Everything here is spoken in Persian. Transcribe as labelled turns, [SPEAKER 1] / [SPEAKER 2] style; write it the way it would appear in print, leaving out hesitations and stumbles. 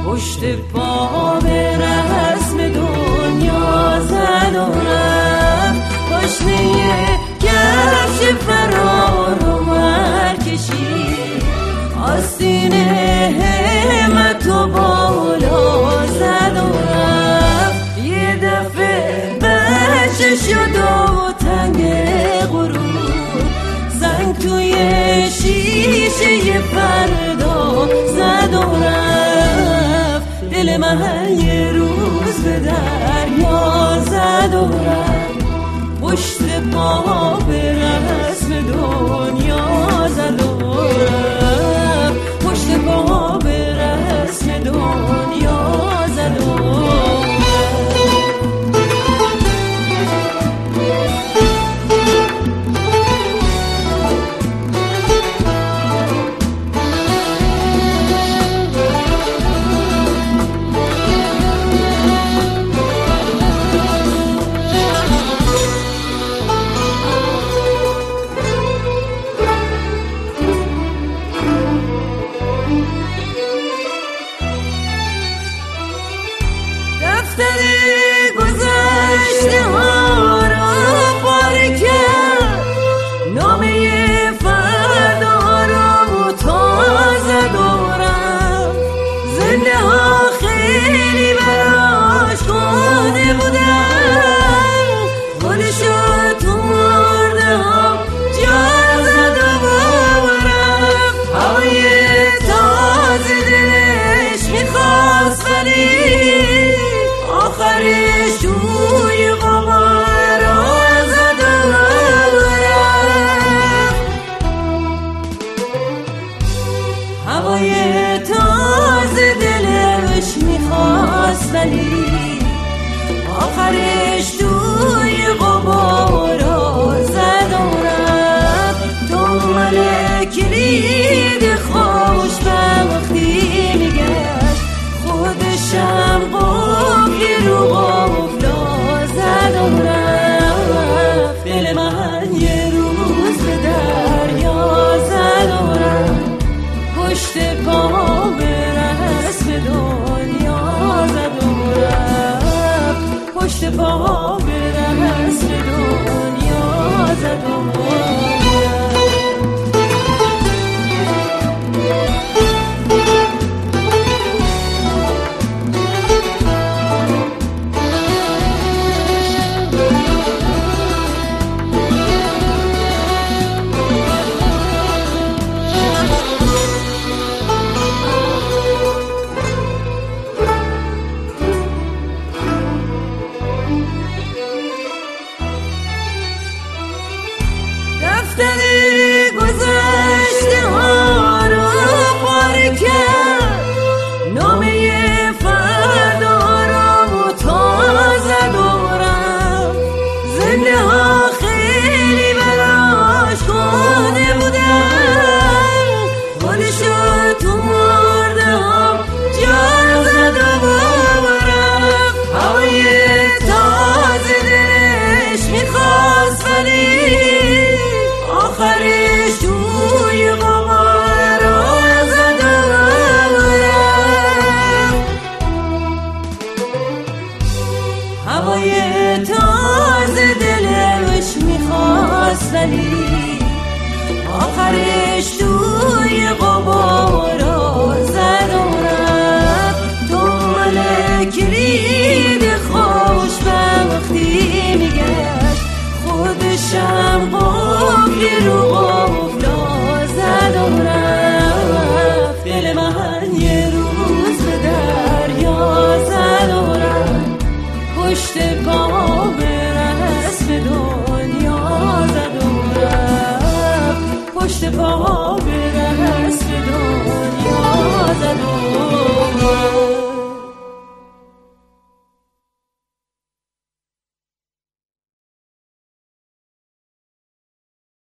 [SPEAKER 1] پشت پا به رسم دنیا زد و رفت. پاشنه کفش فرار رو برکشید، آستین همت و بالا زد و رفت. یه دفعه بچه شد و تنگ غرور، زنگ توی شیشه فردا زد و رفت. دل من یه روز به دریا زد و رفت. پشت پا به رسم دنیا زد و رفت. پشت پا به رسم دنیا زد و رفت. دفتر گذشته ها را پاره کرد، نامه فردا را تازه دارم. زنده ها خیلی براش خانه بودن، خودشو تو مرده ها جا زد و رفت. هوای تازه دلش میخواست ولی آخرش توی غبار زد و رفت. هوای تازه دلش میخواست ولی آخرش توی غبار زد و رفت. دنبال کلید خوشبختی میگشت، خودشم قفلی رو قفلا زد و رفت. دل من یه روز به دریا زد و رفت. پشت پا به رسم دنیا زد و رفت. پشت پا به رسم دنیا زد و رفت. دفتر گذشته ها را پاره کرد، نامه فردا را تازه دارم. زنده ها خیلی براش خانه بودن، خودشو تو مرده ها جا زد و رفت. هوای تازه دلش میخواست ولی آخرش توی غبار زد و رفت. هوای تازه دلش میخواست ولی آخرش توی غبار زد و رفت. دنبال کلید خوشبختی میگشت، خودشم قفلی رو قفلا زد و رفت. دل من یه روز به دریا زد و رفت. پشت پا به رسم دنیا زد و رفت. پشت پا به رسم دنیا زد و رفت.